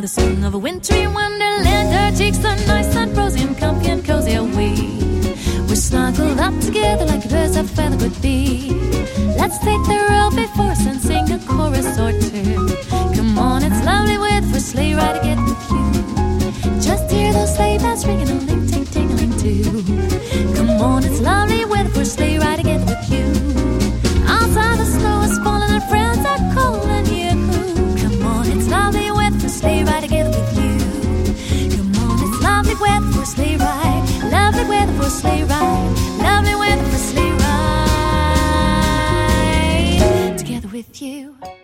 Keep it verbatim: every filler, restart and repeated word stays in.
the song of a wintry wonderland. Our cheeks are nice and rosy and comfy and cozy are we. We're snuggled up together like birds of feather could be. Let's take the road before us and sing a chorus or two. Come on, it's lovely weather for a sleigh ride again with you. Just hear those sleigh bells ringing and ling ting tingling too. Come on, it's lovely weather for a sleigh ride again with you. Outside the snow is falling and friends are calling you. Come on, it's lovely weather for a sleigh ride again with you. Come on, it's lovely weather for a sleigh ride. Lovely weather for a sleigh ride. Lovely weather for a sleigh ride. Together with you.